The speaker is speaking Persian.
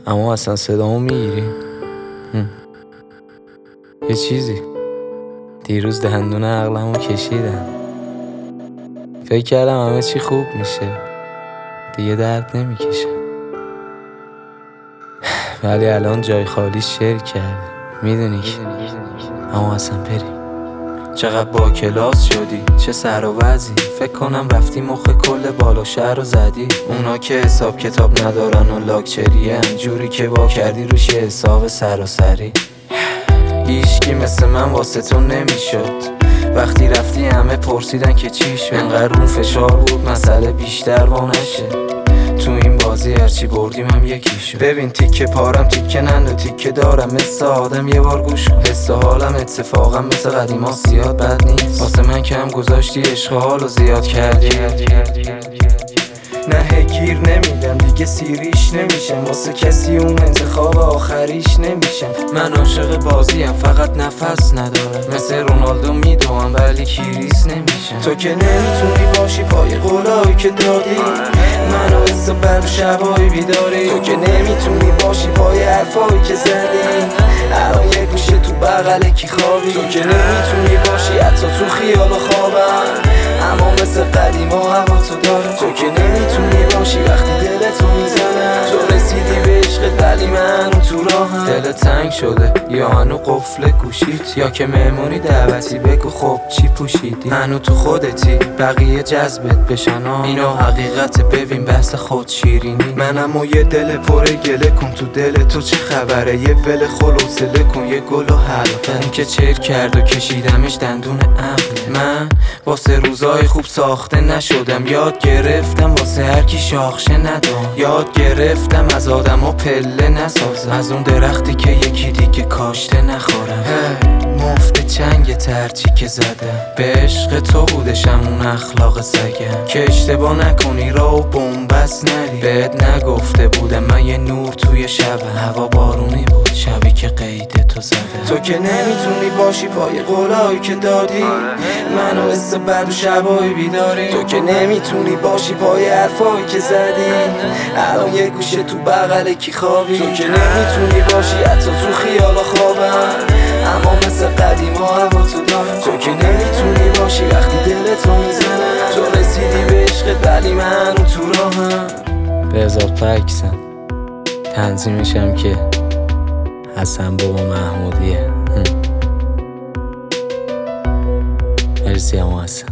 اما اصلا صدامو میگیری؟ یه چیزی دیروز دندون عقلمو کشیدم. فکر کردم همه چی خوب میشه، دیگه درد نمیکشه. ولی الان جای خالی شیر کرده. میدونی که اما اصلا بریم. چقدر با کلاس شدی، چه سر و وضعی. فکر کنم رفتی مخ کل بالا شهر رو زدی. اونا که حساب کتاب ندارن و لاکچریه، جوری که وا کردی روش حساب سراسری. هیچکی مثل من واسه تو نمیشد. وقتی رفتی همه پرسیدن که چی شد. انقدر اون فشار بود مسئله بیشتر وا نشه. تو این بازی هرچی بردیم هم یکی شد. ببین تیکه پارم تیکه نند و تیکه دارم. مثل آدم یه بار گوش کن. حس حالم اتفاقا مثل قدیما زیاد بد نیست. واسه من کم گذاشتی عشق حالو زیاد کردی. نه گیر نمیدم دیگه سیریش نمیشم. واسه کسی اون انتخاب آخریش نمیشم. من عاشق بازیم فقط نفس ندارم. مثل رونالدو میدوام ولی کیریس نمیشم. تو که نمیتونی باشی پای قولایی که دادی. منو حساب بر شبایی بیداری. تو که نمیتونی باشی پای حرفایی که زدی. الان یه گوشه تو بغل کی خوابی. تو که نمیتونی باشی حتی تو خیال و خوابم. اما مثل قدیما هوا تو دارم. تو که نمیتونی باشی وقتی دلتو میزنم. تو رسیدی به عشقت ولی من تو راهم. دل تنگ شده یا هنو قفل گوشیت، یا که مهمونی دعوتی بگو خب چی پوشیدی. هنو تو خودتی بقیه جذبت بشن. اینو حقیقت ببین بحث خود شیرینی. منم و یه دل پر گله کن. تو دل تو چه خبره؟ یه ول خلوصله کن. یه گل و حلقه اون که چر کرد و کشیدمش دندون عقله. من واسه روزای خوب ساخته نشدم. یاد گرفتم واسه هر کی شاخشه ندام. یاد گرفتم از آدما پله نسازم. از اون درختی که یکی دیگه کاشته نخورم. مفت چنگ ترچی که زدم. به عشق تو بودشم اون اخلاق سگم. که اشتباه نکنی را و بومبست نری. بهت نگفته بودم من یه نور توی شبم. هوا بارونی بود شبی که قید تو زدم. تو که نمیتونی باشی پای قولایی که دادی. منو حس بد و شبایی بیداری. تو که نمیتونی باشی پای حرفایی که زدی. الان یه گوشه تو بغل کی خوابی. تو که نمیتونی باشی حتی تو خیال و خوابم. اما مثل قدیما هوا تو دارم. تو که نمیتونی باشی وقتی دلتو میزنم. تو رسیدی به عشقت ولی من تو راهم. به اضافه عکسم تنظیمشم که حسن بابا محمودیه. مرسی اما حسن.